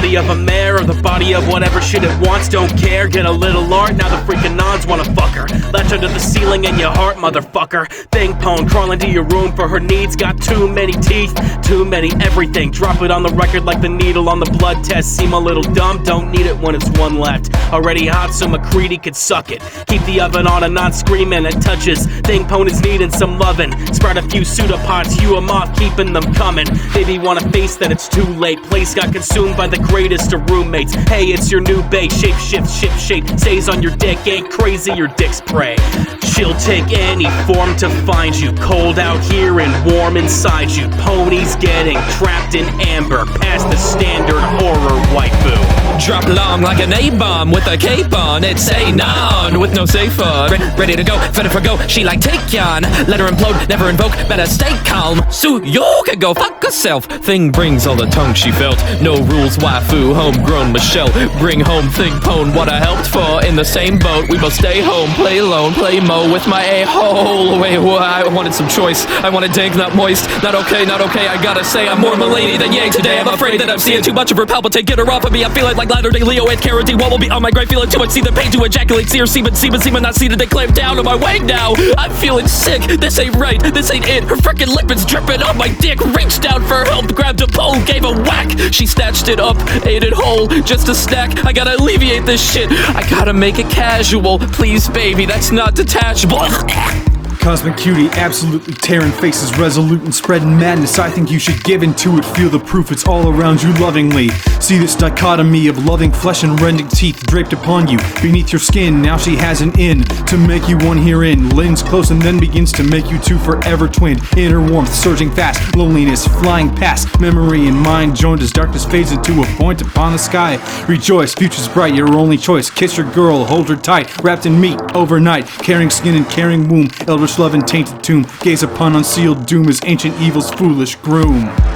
body of a mare or the body of whatever shit it wants. Don't care, get a little art, now the freaking nons wanna fuck her. Latch under the ceiling in your heart, motherfucker. Thing pone, crawl into your room for her needs. Got too many teeth, too many everything. Drop it on the record like the needle on the blood test. Seem a little dumb, don't need it when it's one left. Already hot, so McCready could suck it. Keep the oven on and not screaming at touches. Thing pone is needing some lovin'. Sprout a few pseudopods, hew 'em off, keeping them coming. Baby wanna face that it's too late. Place got consumed by the greatest of roommates. Hey, it's your new bait. Shape shift, ship shape. Stays on your dick, ain't crazy, your dick's prey. She'll take any form to find you. Cold out here and warm inside you. Ponies getting trapped in amber. Past the standard horror waifu. Drop long like an A-bomb with a cape on. It's a non with no safe on. Ready to go, fit for go. She like take on. Let her implode, never invoke. Better stay calm. So you can go fuck herself. Thing brings all the tongue she felt. No rules, waifu, homegrown Michelle. Bring home thing pone. What I helped for in the same boat. We both stay home, play alone, play mo with my a-hole. Wait, I wanted some choice. I wanted dank, not moist. Not okay, not okay. I gotta say I'm more milady than Yang today. I'm afraid that I'm seeing too much of her palpitate. Get her off of me. I'm feeling like Latter-day Leo and Carradine. What will be on my grave? Feeling too much. See the pain to ejaculate. See her semen, not see that they clamp down on my way now. I'm feeling sick. This ain't right. This ain't it. Her frickin' liquids dripping on my dick. Reached out for help, grabbed a pole, gave a whack. She snatched it up, ate it whole. Just a snack. I gotta alleviate this shit. I gotta make it casual. Please, baby, that's not detachable. Cosmic Cutie, absolutely tearing faces, resolute and spreading madness. I think you should give into it, feel the proof, it's all around you lovingly. See this dichotomy of loving flesh and rending teeth draped upon you, beneath your skin. Now she has an in to make you one herein. Leans close and then begins to make you two forever twinned. Inner warmth surging fast, loneliness flying past. Memory and mind joined as darkness fades into a point upon the sky. Rejoice, future's bright, your only choice. Kiss your girl, hold her tight, wrapped in meat overnight. Caring skin and caring womb, eldritch love and tainted tomb. Gaze upon unsealed doom as ancient evil's foolish groom.